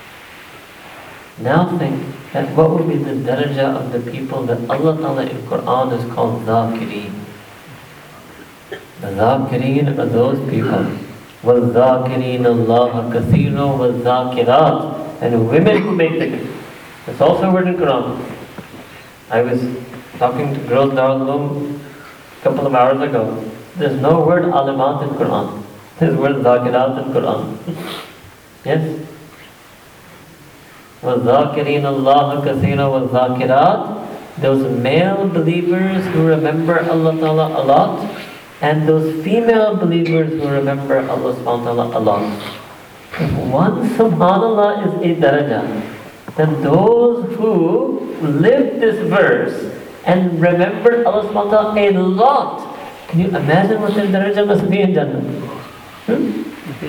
Now think that what would be the darajah of the people that Allah Ta'ala in Quran is called Dhakireen. The Dhakireen are those people وَالذَّاكِرِينَ اللَّهَ كَثِيرًا وَالذَّاكِرَاتِ, and women who make dhikr. It's also a word in Quran. I was talking to girls Darul Uloom a couple of hours ago. There's no word alimat in Quran. There's word zakirat in Quran. Yes? وَالذَّاكِرِينَ اللَّهَ كَثِيرًا وَالذَّاكِرَاتِ, those male believers who remember Allah Ta'ala a lot, and those female believers who remember Allah Subhanahu wa Ta'ala a lot. If one subhanallah is a darajah, then those who live this verse and remember Allah Subhanahu wa Ta'ala a lot, can you imagine what their darajah must be in Jannah? Hmm?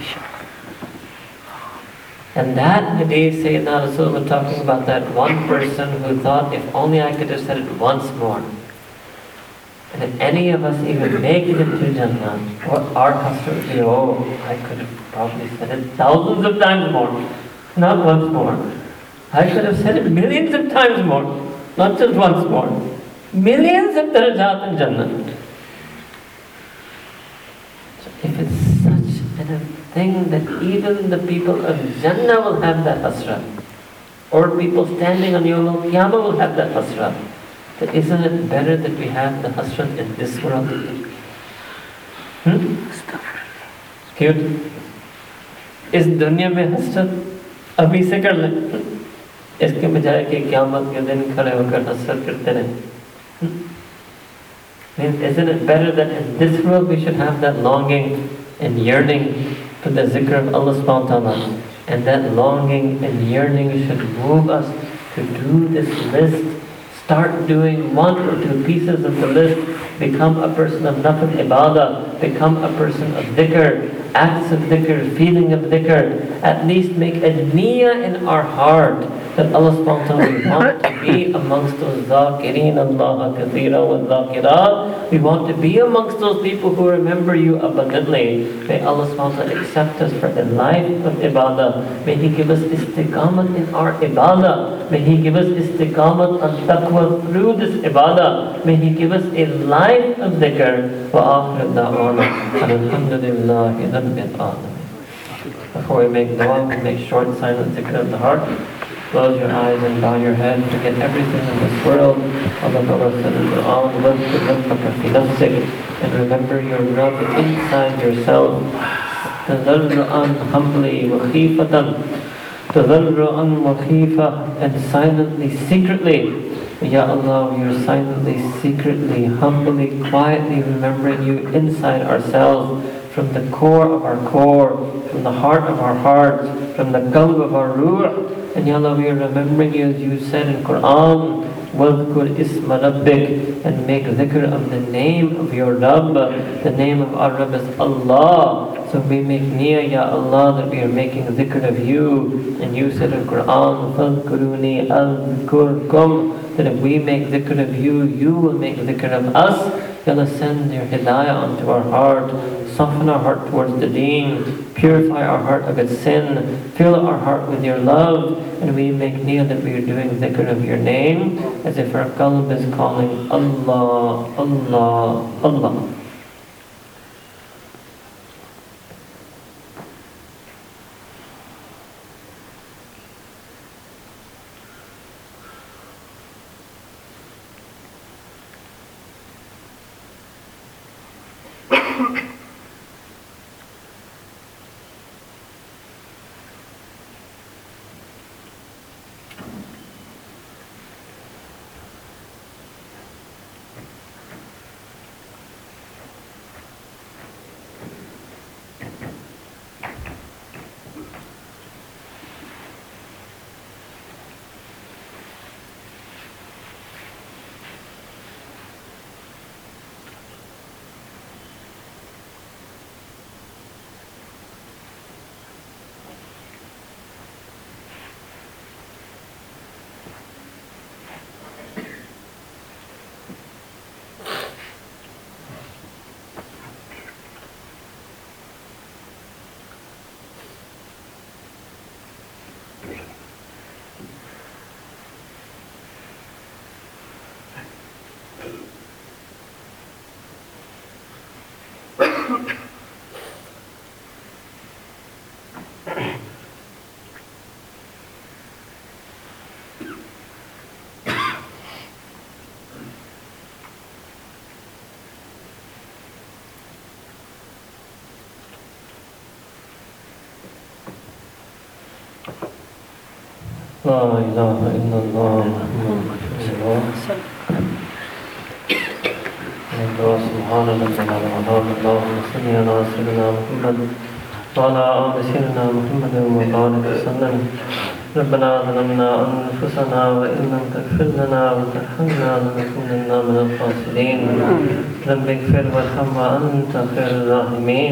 And that hadith, Sayyidina Rasul was talking about that one person who thought, if only I could have said it once more. And if any of us even make it into Jannah, what our custom would be, oh, I could have probably said it thousands of times more, not once more. I could have said it millions of times more, not just once more. Millions of darajat in Jannah. So if it's such a thing that even the people of Jannah will have that hasrat, or people standing on Yawm al-Qiyamah will have that hasrat, then isn't it better that we have the hasrat in this world? Hmm? Cute. इस दुनिया में हसरत अभी से कर लें, इसके बजाय कि क़यामत के दिन खड़े होकर हसरत करते रहें. Means, isn't it better that in this world we should have that longing and yearning for the zikr of Allah subhanahu wa ta'ala, and that longing and yearning should move us to do this list. Start doing one or two pieces of the list. Become a person of nafil ibadah. Become a person of dhikr. Acts of dhikr, feeling of dhikr. At least make a niyyah in our heart that Allah subhanahu wa ta'ala, we want to be amongst those zakireen Allah kathira wa zakirat. We want to be amongst those people who remember you abundantly. May Allah subhanahu wa ta'ala accept us for a life of ibadah. May He give us istiqamat in our ibadah. May He give us istiqamat on taqwa through this ibadah. May He give us a life of dhikr. Wa akhir da'wana alhamdulillahi rabbil alamin. Before we make dua, we make short silent zikr of the heart. Close your eyes and bow your head. Forget everything in this world. Allah Ta'ala said in the Quran, وَذْكُرْ رَبَّكَ فِي نَفْسِكَ, and remember your Rabb inside yourself. تَذَرُّعًا humbly, وَخِيفَةً, تَذَرُّعًا وَخِيفَةً, and silently, secretly. Ya Allah, we are silently, secretly, humbly, quietly remembering you inside ourselves, from the core of our core, from the heart of our heart, from the qalb of our ruh. And Ya Allah, we are remembering you as you said in Quran, وَذْكُرْ إِسْمَ رَبِّكَ, and make dhikr of the name of your Rabb. The name of our Rabb is Allah. So we make niyyah, Ya Allah, that we are making dhikr of you. And you said in Quran, فَذْكُرُونِي أَذْكُرْكُمْ, that if we make dhikr of you, you will make dhikr of us. Ya Allah, send your hidayah onto our heart. Soften our heart towards the deen. Purify our heart of its sin. Fill our heart with your love. And we make niyyah that we are doing dhikr of your name, as if our qalb is calling Allah, Allah, Allah. لا إله إلا الله محمد رسول الله سبحان ربنا وبحمده اللهم صل على سيدنا محمد وعلى آل سيدنا محمد وبارك وسلم ربنا ظلمنا أنفسنا وإن لم تغفر لنا وترحمنا لنكونن من الخاسرين رب اغفر وارحم وأنت خير الراحمين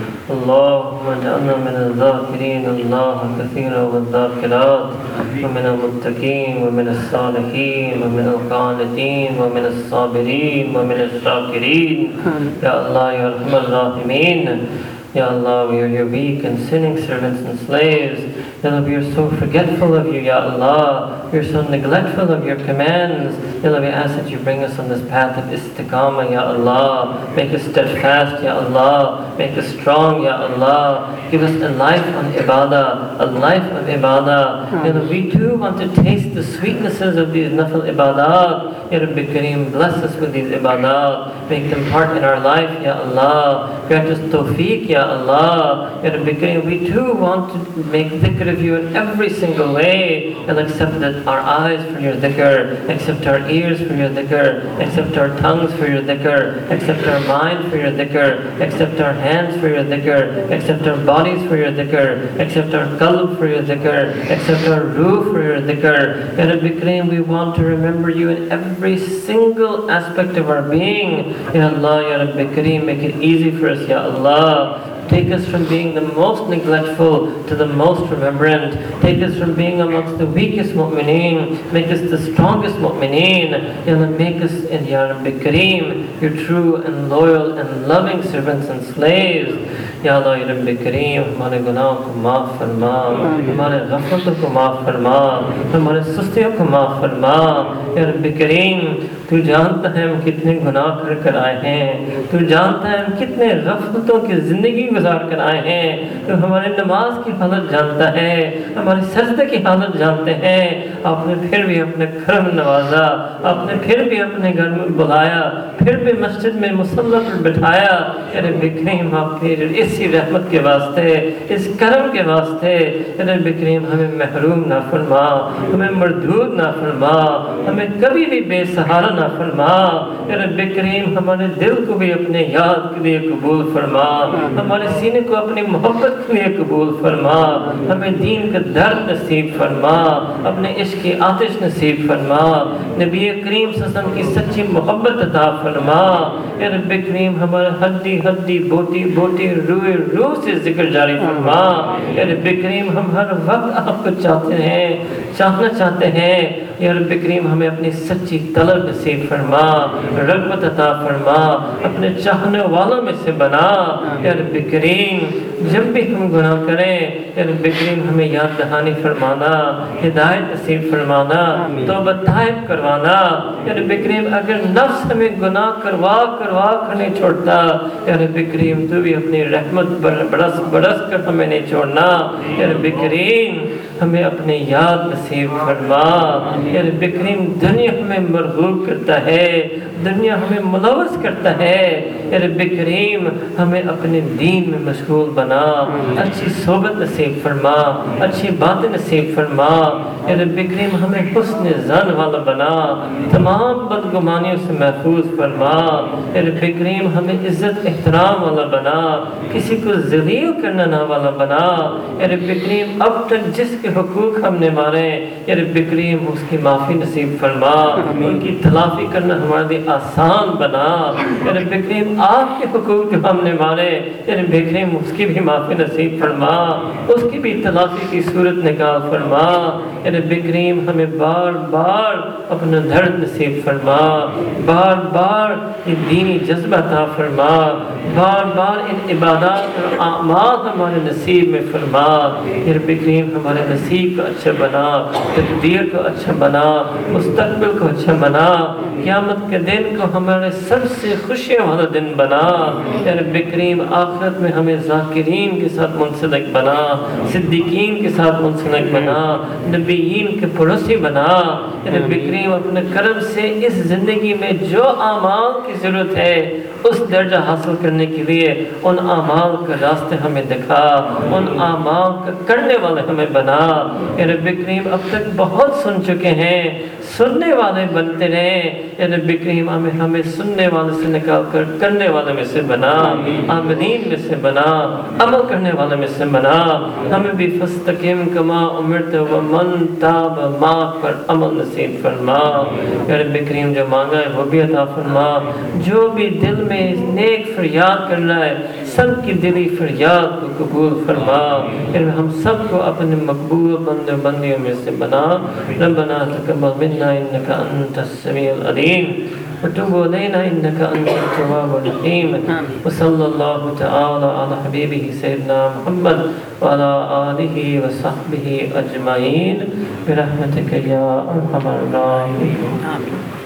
اللهم اجعلنا من الذاكرين الله كثيرا والذاكرات ومن المتقين ومن الصالحين ومن القانتين ومن الصابرين ومن الشاكرين يا الله يا أرحم الراحمين. Ya Allah, we are your weak and sinning servants and slaves. Ya Allah, we are so forgetful of you, Ya Allah. We are so neglectful of your commands. Ya Allah, we ask that you bring us on this path of istiqamah, Ya Allah. Make us steadfast, Ya Allah. Make us strong, Ya Allah. Give us a life on ibadah, a life of ibadah. Ya Allah, we too want to taste the sweetnesses of these nafil ibadat. Ya Rabbi Kareem, bless us with these ibadat. Make them part in our life, Ya Allah. Grant us tawfiq, Ya Allah. Ya Rabbi Kareem, we too want to make dhikr of you in every single way. And accept that our eyes for your dhikr, accept our ears for your dhikr, accept our tongues for your dhikr, accept our mind for your dhikr, accept our hands for your dhikr, accept our bodies for your dhikr, accept our qalb for your dhikr, accept our ruh for your dhikr. Ya Rabbi Kareem, we want to remember you in every single aspect of our being. Ya Allah, Ya Rabbi Kareem, make it easy for us, Ya Allah. Take us from being the most neglectful to the most remembrant. Take us from being amongst the weakest mu'mineen. Make us the strongest mu'mineen. Ya Allah, make us, in Ya Rabbi Kareem, your true and loyal and loving servants and slaves. Ya Allah, Ya Rabbi Kareem, ہمارے گناہوں کو معاف فرما, ہمارے غفلتوں کو معاف فرما, ہمارے سستیوں کو معاف فرما. یا رب کریم, تو جانتا ہے ہم کتنے گناہ کر کر آئے ہیں, تو جانتا ہے ہم کتنے غفلتوں کی زندگی گزار کر آئے ہیں, تو ہمارے نماز کی حالت جانتا ہے, ہماری سجدے کی حالت جانتے ہیں. آپ نے پھر بھی اپنے کرم نوازا, آپ نے پھر بھی اپنے گھر میں بلایا, پھر بھی مسجد میں مصلی پر بٹھایا. یا رب کریم, آپ کی اسی رحمت کے واسطے, اس کرم کے واسطے یا رب کریم ہمیں محروم نہ فرما, ہمیں مردود نہ فرما, ہمیں کبھی بھی بے سہارا نہ فرما. یا رب کریم, ہمارے دل کو بھی اپنے یاد کے لیے قبول فرما, ہمارے سینے کو اپنی محبت کے لیے قبول فرما, ہمیں دین کا درد نصیب فرما, اپنے عشق کی آتش نصیب فرما, نبی کریم صلی اللہ علیہ وسلم کی سچی محبت عطا فرما. یا رب کریم, ہمارے ہڈی ہڈی بوٹی بوٹی روح روح سے ذکر جاری فرما. یا رب کریم, ہم ہر وقت آپ کو چاہتے ہیں, چاہنا چاہتے ہیں. یا رب کریم, ہمیں اپنی سچی طلب نصیب فرما, رغبت عطا فرما, اپنے چاہنے والوں میں سے بنا. یا رب کریم, جب بھی ہم گناہ کریں یا رب کریم ہمیں یاد دہانی فرمانا, ہدایت نصیب فرمانا, توبہ طائب کروانا. یا رب کریم, اگر نفس ہمیں گناہ کروا کروا کر نہیں چھوڑتا, یا رب کریم تو بھی اپنی رحمت برس برس کر ہمیں نہیں چھوڑنا. یا رب کریم, ہمیں اپنے یاد نصیب فرما. یا رب کریم, دنیا ہمیں مرغوب کرتا ہے, دنیا ہمیں ملوث کرتا ہے. یا رب کریم, ہمیں اپنے دین میں مشغول بنا, اچھی صحبت نصیب فرما, اچھی باتیں نصیب فرما. یا رب کریم, ہمیں حسن ظن والا بنا, تمام بدگمانیوں سے محفوظ فرما. یا رب کریم, ہمیں عزت احترام والا بنا, کسی کو ذلیل کرنا نہ والا بنا. یا رب کریم, اب تک جس کے حقوق ہم نے مارے, یا رب کریم اس کی معافی نصیب فرما, ان کی تلافی کرنا ہمارے لیے آسان بنا. یا رب کریم, آپ کے حقوق جو ہم نے مارے, یا رب کریم اس کی بھی معافی نصیب فرما, اس کی بھی تلافی کی صورت نکال فرما. یا رب کریم, ہمیں بار بار اپنا درد نصیب فرما, بار بار یہ دینی جذبہ عطا فرما, بار بار ان عبادات اور اعمال ہمارے نصیب میں فرما. یا رب کریم, ہمارے نصیب کو اچھا بنا, تقدیر کو اچھا بنا, مستقبل کو اچھا بنا, قیامت کے دن کو ہمارے سب سے خوشیوں والا دن منجن بنا. یا رب کریم آخرت میں ہمیں ذاکرین کے ساتھ منسلک بنا, صدیقین کے ساتھ منسلک بنا, نبیین کے پڑوسی بنا. یا رب کریم اپنے کرم سے اس زندگی میں جو اعمال کی ضرورت ہے اس درجہ حاصل کرنے کے لیے ان اعمال کے راستے ہمیں دکھا, ان اعمال کا کرنے والے ہمیں بنا. یا رب کریم اب تک بہت سن چکے ہیں, سننے والے بنتے رہیں. یا رب کریم ہمیں ہمیں سننے والے سے نکال کر کرنے والے میں سے بنا, عاملین میں سے بنا, عمل کرنے والے میں سے بنا. ہمیں بھی فاستقم کما امرت ومن تاب معاک پر عمل نصیب فرما. یا رب کریم جو مانگا ہے وہ بھی عطا فرما. جو بھی دل میں نیک فریاد کر رہا ہے سب کی دلی فریاد کو قبول فرما. پھر ہم سب کو اپنے مقبول بندے بندیوں میں سے بنا. ربنا تقبل منا انك انت السميع العليم وتب علينا انك انت التواب الرحيم. وصلى الله تعالى على حبيبه سيدنا محمد وعلى آله وصحبه اجمعين برحمتك يا ارحم الراحمين.